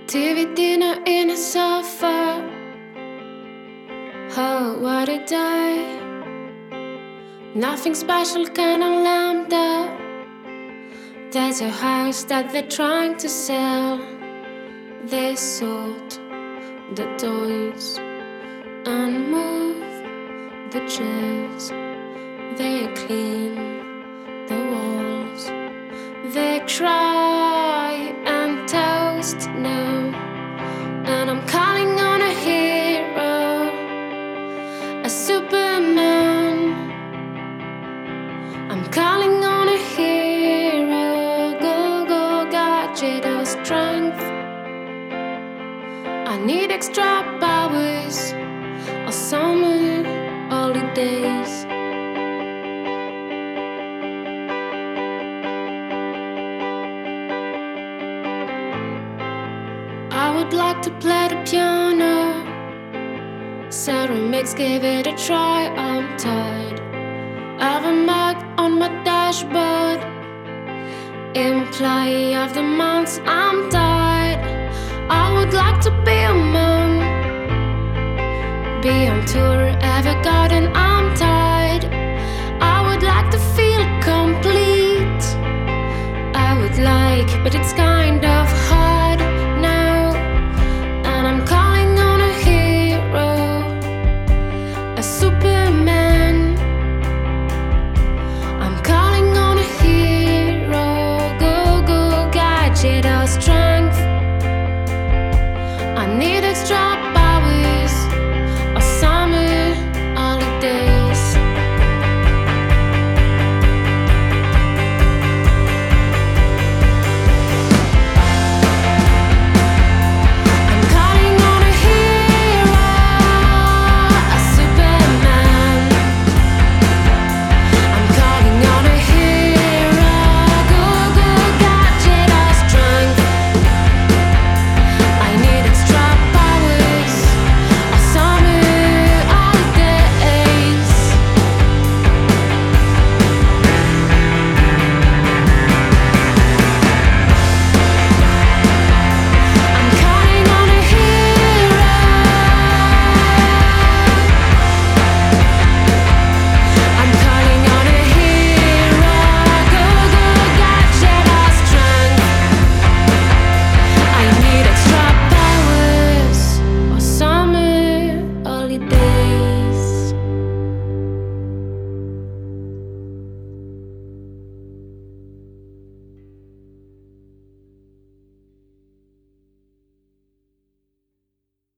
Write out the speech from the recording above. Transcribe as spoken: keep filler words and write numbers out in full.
T V dinner in a sofa. Oh, what a day. Nothing special, kinda lambda. There's a house that they're trying to sell. They sort the toys and move the chairs. They clean the walls. They cry and toast now. And I'm calling on a hero, a Superman. I'm calling on a hero, go, go, gadget of strength. I need extra powers or summer holidays. I would like to play the piano. Sarah Mix, give it a try. I'm tired of a mark on my dashboard. Employee of the month, I'm tired. I would like to be a mom, be on tour, have a garden. I'm tired. I would like to feel complete. I would like, but it's kind of hard now. And I'm calling on a hero, a Superman. I'm calling on a hero, go, go, gadget of strength. I need extra